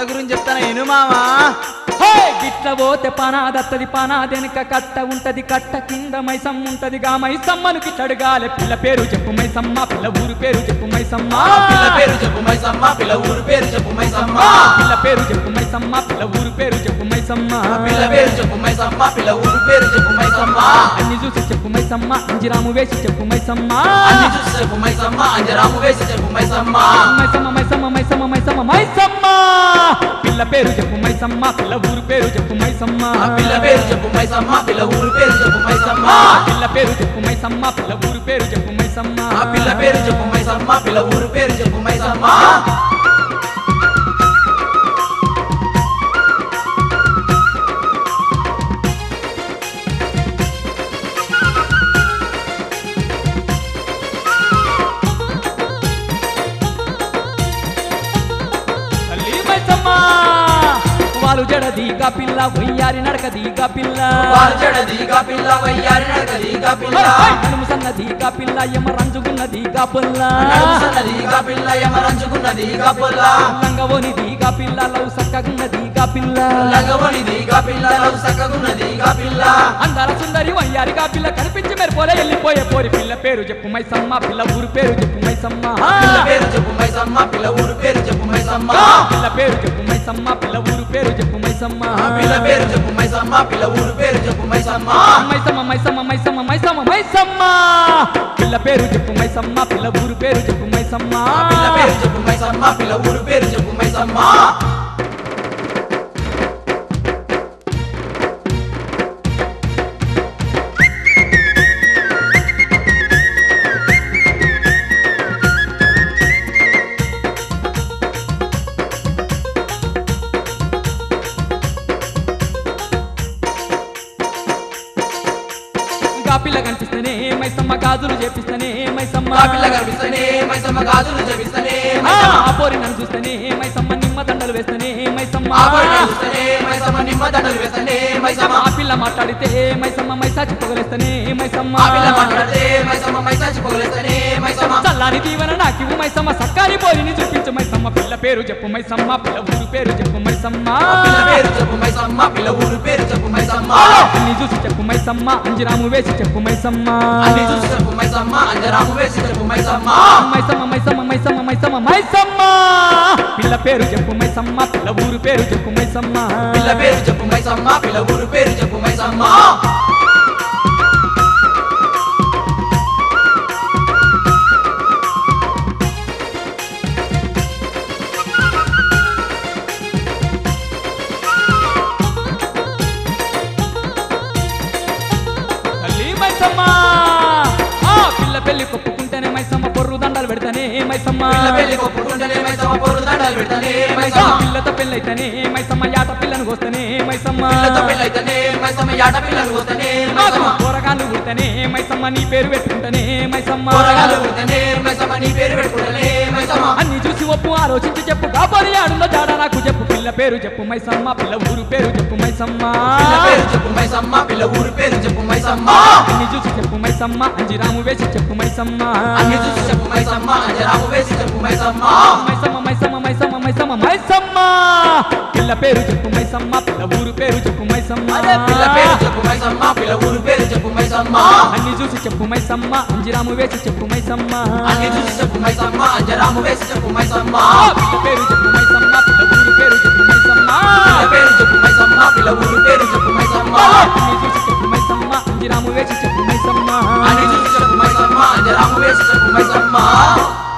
పిల్ల గురించి చెప్తాను ఎను మామా. గిట్ల పోతే పానాదత్తది పానాదెనక కట్ట ఉంటది కట్ట కింద మైసమ్మ ఉంటది గా మైసమ్మను గిట్టడుగాలే పిల్ల పేరు చెప్పు మైసమ్మ పిల్ల ఊరు పేరు చెప్పు మైసమ్మ పిల్ల పేరు చెప్పు మైసమ్మ పిల్ల ఊరు పేరు చెప్పు మైసమ్మ పిల్ల పేరు చెప్పు మైసమ్మ పిల్ల ఊరు పేరు చెప్పు మైసమ్మ పిల్ల పేరు చెప్పు మైసమ్మ పిల్ల ఊరు పేరు చెప్పు మైసమ్మ అన్ని చూసి చెప్పు మైసమ్మ అంజిరాము వేసి చెప్పు మైసమ్మ అన్ని చూసి చెప్పు మైసమ్మ అంజరాము వేసి చెప్పు మైసమ్మ మైసమ్మ మైసమ్మ మైసమ్మ మైసమ్మ మైసమ్మ పిల్ల పేరు చెప్పు మైసమ్మ పిల్ల ఊరు పేరు చెప్పు మైసమ్మ పిల్ల పేరు చెప్పు మైసమ్మ పిల్ల ఊరు పేరు చెప్పు మైసమ్మ పిల్ల పేరు చెప్పు మైసమ్మ పిల్ల ఊరు పేరు చెప్పు మైసమ్మ పిల్ల పేరు చెప్పు మైసమ్మ పిల్ల ఊరు పేరు చెప్పు మైసమ్మ. వాలు జడదీగా పిల్ల వయ్యారి నడకదీగా పిల్ల వారు జడదీగా పిల్ల వయ్యారి నడకదీగా పిల్ల నడుము సన్నదీగా పిల్ల ఎమ రంజుకున్నదీగా పుల్ల నడుము సన్నదీగా పిల్ల ఎమరంచుకున్నదీగా పుల్ల లంగవోనిదీగా పిల్ల లవ్ సక్కగున్నదీగా పిల్ల లంగవనిదీగా పిల్ల లవ్ సక్కగున్నదీగా పిల్ల అందాల సుందరి వయ్యారిగా పిల్ల కనిపించి మెరిపోలే వెళ్ళిపోయే పోరి పిల్ల పేరు చెప్పు మైసమ్మ పిల్ల ఊరు పేరు చెప్పు మైసమ్మ పిల్ల పేరు చెప్పు మైసమ్మ పిల్ల ఊరు పేరు చెప్పు మైసమ్మ పిల్ల పేరు చెప్పు మైసమ్మ పిల్ల ఊరు పేరు చెప్పు మైసమ్మ పిల్ల పేరు చెప్పు మైసమ్మ పిల్ల ఊరు పేరు చెప్పు మైసమ్మ మైసమ్మ మైసమ్మ మైసమ్మ మైసమ్మ మైసమ్మ పిల్ల పేరు చెప్పు మైసమ్మ పిల్ల ఊరు పేరు చెప్పు మైసమ్మ పిల్ల పేరు చెప్పు మైసమ్మ పిల్ల ఊరు పేరు చెప్పు మైసమ్మ. పిల్ల కనిపిస్తేనే మైసమ్మ గాజులు చేపిస్తేనే మైసమ్మ పిల్ల కనిపిస్తేనే మైసమ్మ గాజులు చేపిస్తేనే ఆ పోరి నన్ను చూస్తేనే మైసమ్మ నిమ్మ దండలు వేస్తేనే మైసమ్మ చూస్తేనే మైసమ్మ నిమ్మ దండలు వేస్తేనే మైసమ్మ ఆ పిల్ల మాట్లాడితే మైసమ్మ మైసాచి పొగలేస్తేనే మైసమ్మ పిల్ల మాట్లాడితే మైసమ్మ మైసాచి పొగలేస్తేనే మైసమ్మ చల్లాని దీవెన నాకివ్వు మైసమ్మ సక్కాని పోరిని చూపించు మైసమ్మ పిల్ల పేరు చెప్పు మైసమ్మ పిల్ల ఊరు పేరు చెప్పు మైసమ్మ పిల్ల పేరు చెప్పు మైసమ్మ పిల్ల ఊరు పేరు చెప్పు మైసమ్మ అన్ని చూసి చెప్పు మైసమ్మ అంజిరాము వేసి చెప్పు మైసమ్మ అన్ని చూసి చెప్పు మైసమ్మ అంజరాము వేసి చెప్పు మైసమ్మ మైసమ్మ మైసమ్మ మైసమ్మ మైసమ్మ మైసమ్మ పిల్ల పేరు చెప్పు మైసమ్మ పిల్ల ఊరు పేరు చెప్పు మైసమ్మ పిల్ల పేరు చెప్పు మైసమ్మ పిల్ల ఊరు పేరు చెప్పు మైసమ్మ. తల్లి మైసమ్మ ఆ పిల్ల పెళ్లి కొప్పుకుంటేనే మైసమ్మ పొర్రు దండాలు పెడతానే మైసమ్మ పిల్ల పెళ్లి కొప్పుకుంటేనే మైసమ్మ పొరు దండాలు పెడతానే మైసమ్మ పిల్లతో పెళ్ళైతేనే మైసమ్మ యాట పిల్లను కోస్తేనే మైసమ్మ పిల్లతో పెళ్ళైతేనే మైసమ్మ యాట పిల్లలు పోతేనే మైసమ్మ కూరగాయలు పుడితేనే మైసమ్మ నీ పేరు పెట్టుకుంటేనే మైసమ్మ కూరగాయలు పుడితేనే మైసమ్మ నీ పేరు పెట్టుకుంటేనే మైసమ్మ అన్ని చూసి ఒప్పు ఆలోచించి చెప్పు కాబోరి ఆడులో జాడ నాకు చెప్పు పిల్ల పేరు చెప్పు మైసమ్మ పిల్ల ఊరు పేరు చెప్పు మైసమ్మ పిల్ల పేరు చెప్పు మైసమ్మ పిల్ల ఊరు పేరు చెప్పు మైసమ్మ అన్ని చూసి చెప్పు మైసమ్మ అంజిరాము వేసి చెప్పు మైసమ్మ అన్ని చూసి చెప్పు మైసమ్మ అంజరాము వేసి చెప్పు మైసమ్మ మైసమ్మ మైసమ్మ మైసమ్మ మైసమ్మ మైసమ్మ పిల్ల పేరు చెప్పు మైసమ్మ పిల్ల ఊరు పేరు చెప్పు మైసమ్మ పిల్ల పేరు చెప్పు మైసమ్మ పిల్ల ఊరు పేరు చెప్పు మైసమ్మ అన్ని చూసి చెప్పు మైసమ్మ అంజిరాము వేసి చెప్పు మైసమ్మ అన్ని చూసి చెప్పు మైసమ్మ అంజరాము వేసి చెప్పు మైసమ్మ పిల్ల పేరు చెప్పు మైసమ్మ పిల్ల ఊరు పేరు చెప్పు మైసమ్మ పిల్ల పేరు చెప్పు మైసమ్మ పిల్ల ఊరు పేరు చెప్పు మైసమ్మ అన్ని చూసి చెప్పు మైసమ్మ అంజిరాము వేసి చెప్పు మైసమ్మ అన్ని చూసి చెప్పు మైసమ్మ అంజరాము వేసి చెప్పు మైసమ్మ.